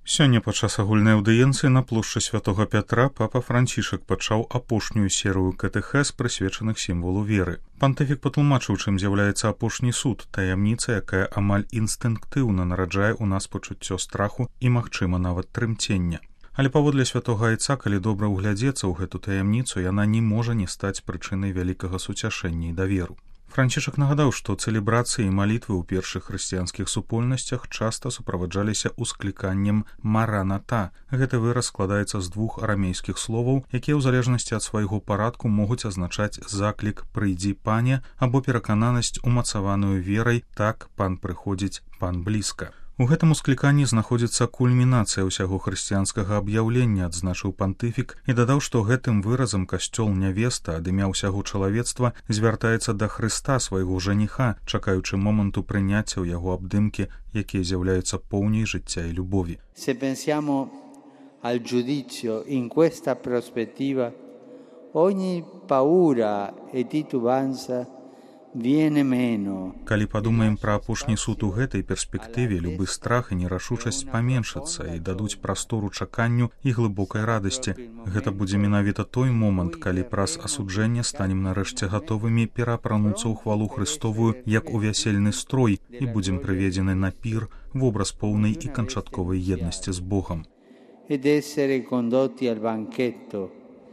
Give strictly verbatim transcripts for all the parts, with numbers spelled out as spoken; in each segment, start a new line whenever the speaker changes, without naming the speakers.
Сёння падчас агульнай аўдыенцыі на плошчы Святога Пятра папа Францішак пачаў апошнюю серыю катэхез, прысвечаных сімвалу веры. Пантыфік патлумачыў, чым з'яўляецца апошні суд, таямніца, якая амаль інстынктыўна нараджае ў нас пачуццё страху і, магчыма, нават трымцення. Але паводле святога айца, калі добра ўглядзецца ў гэту таямніцу, яна не можа не стаць прычынай вялікага суцяшэння і даверу. Францішак нагадаў, што цэлебрацыі і малітвы ў першых хрысціянскіх супольнасцях часта суправаджаліся ускліканнем «мараната». Гэты выраз складаецца з двух арамейскіх словаў, якія ў залежнасці ад свайго парадку могуць азначаць заклік «прыйдзі, пане» або перакананасць, умацаваную верай «так, пан прыходзіць, пан блізка». У гэтым ускліканні знаходзіцца кульмінацыя ўсяго хрысціянскага аб'яўлення, адзначыў пантыфік, і дадаў, што гэтым выразам касцёл нявеста ад імя ўсяго чалавецтва звяртаецца да Хрыста, свайго жаніха, чакаючы моманту прыняцця ў яго абдымкі, якія з'яўляюцца поўняй жыцця і любові.
Se pensiamo al giudizio in questa prospettiva, ogni paura e titubanza viene meno.
Калі падумаем пра апошні суд у гэтай перспектыве, любы страх і нерашучасць паменшацца і дадуць прастору чаканню і глыбокай радасці. Гэта будзе менавіта той момант, калі праз асуджэнне станем нарэшце гатовымі пераапрануцца ў хвалу Христовую, як у вясельны строй, і будзем прыведзены на пір, вобраз поўнай і канчатковай еднасці з Богам.
Ed essere condotti al banchetto,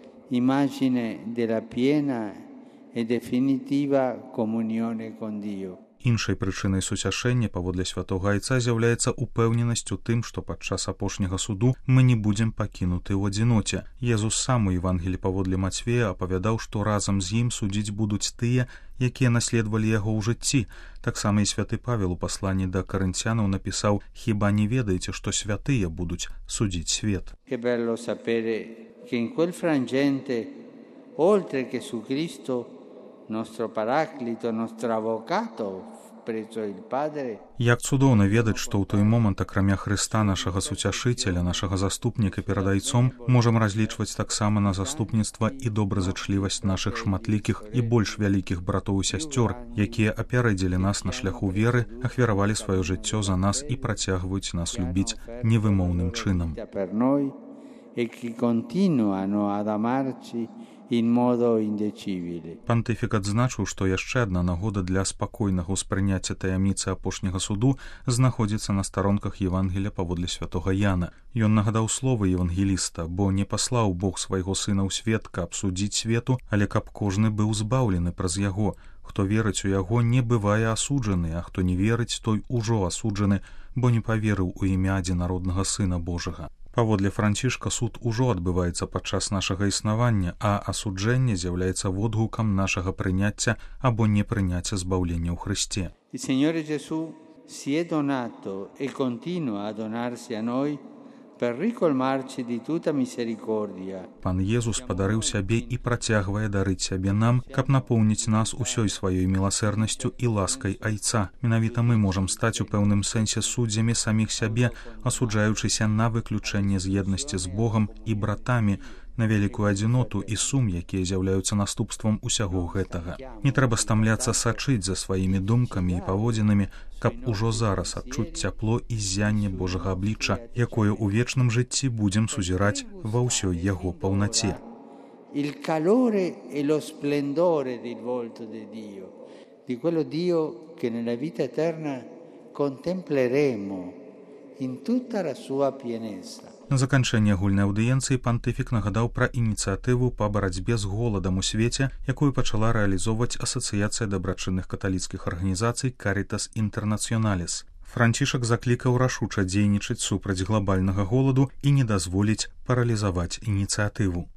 immagine della piena e definitiva comunione con Dio.
Іншай прычынай суцяшэння, паводле святога айца, з'яўляецца упэўненасць у тым, што падчас апошняга суду мы не будзем пакінуты ў адзіноце. Езус сам у Евангелі паводле Мацвея апавядаў, што разам з ім судзіць будуць тыя, якія наследавалі яго ў жыцці. Таксама і святы Павел у пасланні да карынцянаў напісаў: «Хіба не ведаеце, што святыя будуць судзіць свет?»
Che bello sapere che in quel frangente, oltre che su Cristo, nostro paraclito, nostro avvocato presso il Padre.
Як цудоўна ведаць, што ў той момант, акрамя Хрыста, нашага суцяшыцеля, нашага заступніка перад айцом, можам разлічваць таксама на заступніцтва і добразычлівасць нашых шматлікіх і больш вялікіх братоў і сясцёр, якія апярэдзілі нас на шляху веры, ахвяравалі сваё жыццё за нас і працягваюць нас любіць невымоўным чынам.
E che continuano ad amarci in modo indecibile.
Пантыфік адзначыў, што яшчэ адна нагода для спакойнага ўспрыняцця таямніцы апошняга суду знаходзіцца на старонках Евангелія паводле святога Яна. Ён нагадаў словы евангеліста: «Бо не паслаў Бог свайго сына ў свет, каб судзіць свету, але каб кожны быў збаўлены праз яго. Хто верыць у яго, не бывае асуджаны, а хто не верыць, той ужо асуджаны, бо не паверыў у імя адзінароднага Сына Божага». Паводле Францішка суд ужо адбываецца падчас нашага існавання, а асуджэнне з'яўляецца водгукам нашага прыняцця або непрыняцця збаўлення ў Хрысце.
Il Signore Gesù si è donato e continua a donarsi a noi per ricolmarci di tutta misericordia.
Пан Езус падарыў сябе і працягвае дарыць сябе нам, каб напоўніць нас усёй сваёй міласэрнасцю і ласкай айца. Менавіта мы можам стаць у пэўным сэнсе суддзямі саміх сябе, асуджаючыся на выключэнне з еднасці з Богам і братамі, на вялікую адзіноту і сум, якія з'яўляюцца наступствам усяго гэтага. Не трэба стамляцца сачыць за сваімі думкамі і паводзінамі, каб ужо зараз адчуць цяпло і ззянне Божага аблічча, якое ў вечным жыцці будзем сузіраць ва ўсёй яго паўнаце.
Il calore e lo splendore del volto di Dio, di quello Dio che nella vita eterna contempleremo in tutta la sua pienezza.
На заканчэнне агульнай аўдыенцыі пантыфік нагадаў пра ініцыятыву па барацьбе з голадам у свеце, якую пачала рэалізоўваць Асацыяцыя дабрачынных каталіцкіх арганізацый Caritas Internationalis. Францішак заклікаў рашуча дзейнічаць супраць глабальнага голаду і не дазволіць паралізаваць ініцыятыву.